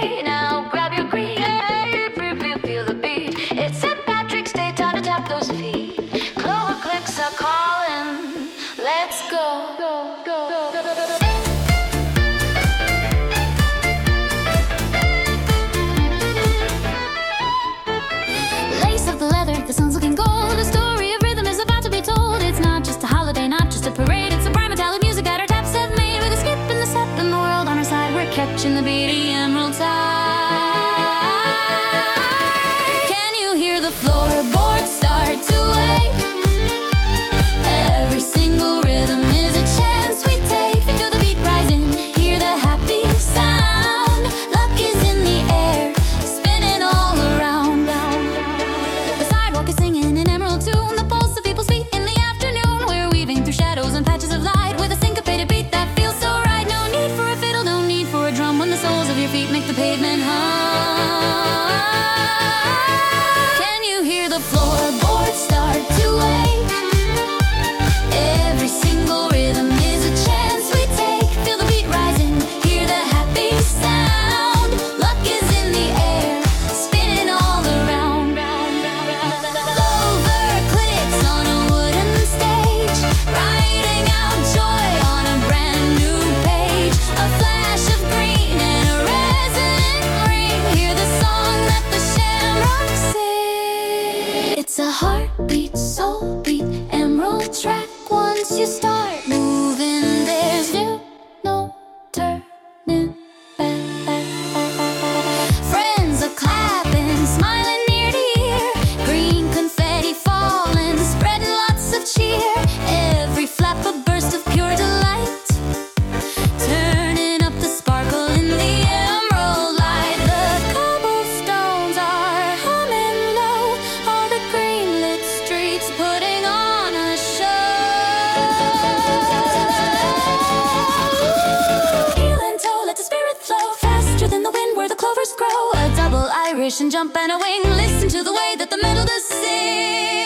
day. Now grab your green, feel the beat. It's St. Patrick's Day, time to tap those feet. Clover clicks are calling. Let's go, go, go, go, go, go, go. The sun's looking gold. A story of rhythm is about to be told. It's not just a holiday, not just a parade. It's a prime Italian music that our taps have made. With a skip and the step and the world on our side, we're catching the beat, emerald tide. Can you hear the floorboards start to wake? Every single rhythm is a chance we take. Feel the beat rising, hear the happy sound. Luck is in the air, spinning all around. Singing an emerald tune, the pulse of people's feet in the afternoon. We're weaving through shadows and patches of light with a syncopated beat that feels so right. No need for a fiddle, no need for a drum when the soles of your feet make the pavement hum. Can you hear the floorboards start to wake? Every single rhythm is a chance we take. Feel the beat rising, hear the happy sound. Luck is in the air, spinning all around. It's a heartbeat, soul beat, emerald track. Once you start moving, there's no turning back. Friends are clapping, smiling ear to ear. Green confetti falling, spreading lots of cheer. Every flap a burst of pure delight, turning up the sparkle in the emerald light. The cobblestones are humming low, all the green-lit streets putting on a show. Heel and toe, let the spirit flow faster than the wind where the clovers grow. A double Irish and jump and a wing. Listen to the way that the melodies sing.